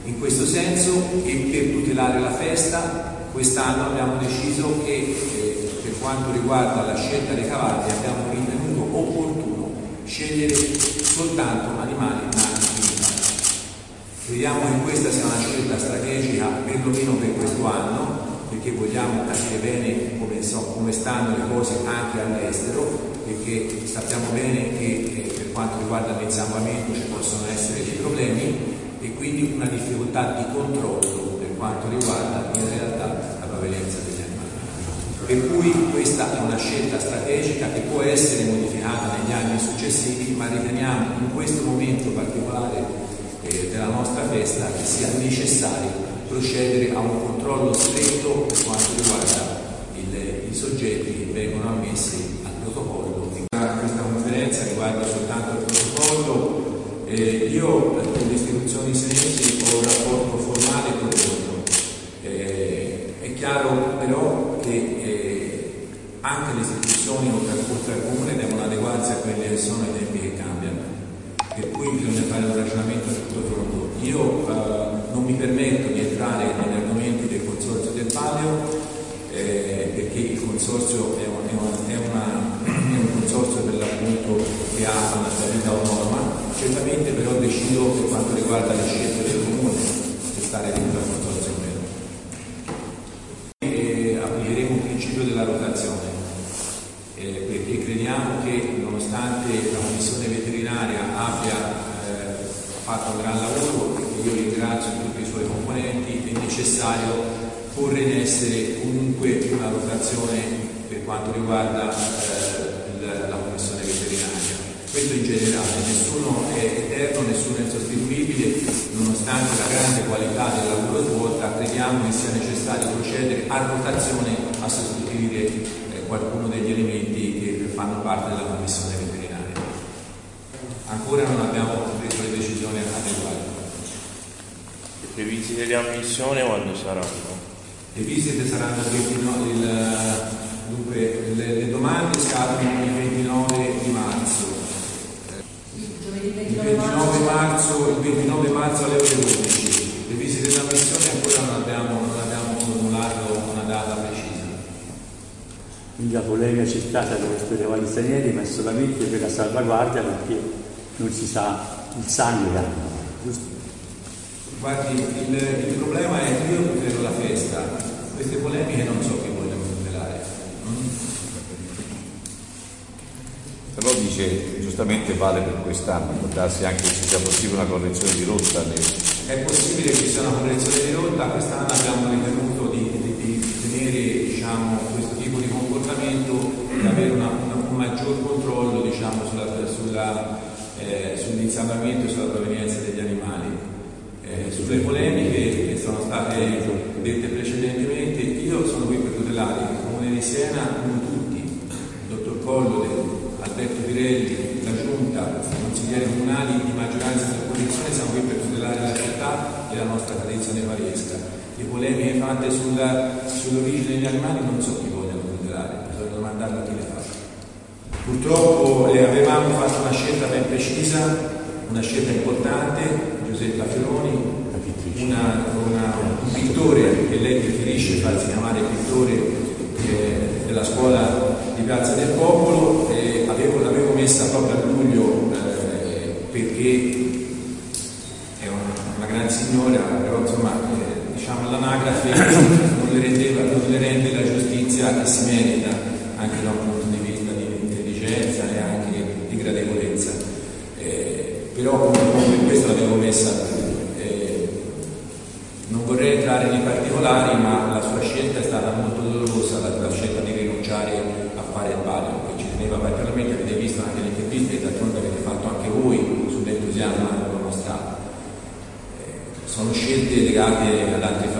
In questo senso, e per tutelare la festa, quest'anno abbiamo deciso che per quanto riguarda la scelta dei cavalli abbiamo ritenuto opportuno scegliere soltanto animali nati in Italia. Crediamo che questa sia una scelta strategica perlomeno per questo anno, perché vogliamo capire bene come stanno le cose anche all'estero, perché sappiamo bene che per quanto riguarda l'insambamento ci possono essere dei problemi e quindi una difficoltà di controllo per quanto riguarda in realtà la provenienza degli animali. Per cui questa è una scelta strategica che può essere modificata negli anni successivi, ma riteniamo in questo momento particolare della nostra festa che sia necessario procedere a un controllo stretto per quanto riguarda i soggetti che vengono ammessi al protocollo. Questa conferenza riguarda soltanto il protocollo. Io con le istituzioni senesi ho un rapporto formale con loro. È chiaro però che anche le istituzioni oltre al comune devono adeguarsi a quelli che sono i tempi che cambiano, per cui bisogna fare un ragionamento a tutto tondo. Io non mi permetto di entrare negli argomenti del consorzio del Palio perché il consorzio è un consorzio per l'appunto che ha una stabilità autonoma. Certamente però decido per quanto riguarda le scelte del comune se stare dentro al consorzio o meno. Applicheremo un principio della rotazione perché crediamo che nonostante la commissione veterinaria abbia fatto un gran lavoro, e io ringrazio tutti i suoi componenti, è necessario porre in essere comunque una rotazione per quanto riguarda la commissione veterinaria. Questo in generale, nessuno è eterno, nessuno è insostituibile, nonostante la grande qualità del lavoro svolta, crediamo che sia necessario procedere a rotazione a sostituire qualcuno degli elementi che fanno parte della commissione veterinaria. Ancora non abbiamo preso le decisioni adeguate. Le visite di ammissione quando saranno? Le visite saranno il 29, dunque le domande scadono il 29 di marzo. Il 29 marzo alle ore 12. Le visite di ammissione ancora non abbiamo formulato una data precisa. Quindi la polemica c'è stata per questo cavalli stranieri, ma è solamente per la salvaguardia, perché non si sa il sangue che hanno, giusto? Guardi, il problema è che io tutelo la festa, queste polemiche non so chi vogliono tutelare. Però dice, giustamente vale per quest'anno, può darsi anche che ci sia possibile una correzione di rotta. È possibile che ci sia una correzione di rotta, quest'anno abbiamo ritenuto di tenere questo tipo di comportamento e avere un maggior controllo sull'insalamento e sulla provenienza degli animali. Sulle polemiche che sono state dette precedentemente, io sono qui per tutelare il Comune di Siena, noi tutti, il dottor Collode, Alberto Pirelli, la Giunta, i consiglieri comunali di maggioranza e di opposizione, siamo qui per tutelare la città e la nostra tradizione pariesca. Le polemiche fatte sull'origine degli animali non so chi vogliono tutelare, bisogna domandarlo a chi le fa. Purtroppo avevamo fatto una scelta ben precisa, una scelta importante. Giuseppa Fioroni, un pittore che lei preferisce farsi chiamare pittore della scuola di Piazza del Popolo, l'avevo messa proprio a luglio perché è una gran signora, però insomma l'anagrafe non le rende la giustizia che si merita anche da un punto di vista di intelligenza e anche di gradevolezza. Però per questo l'avevo messa, non vorrei entrare nei particolari, ma la sua scelta è stata molto dolorosa, la scelta di rinunciare a fare il palio, che ci teneva particolarmente, avete visto anche le interviste, e d'altronde avete fatto anche voi sull'entusiasmo che hanno mostrato. Sono scelte legate ad altre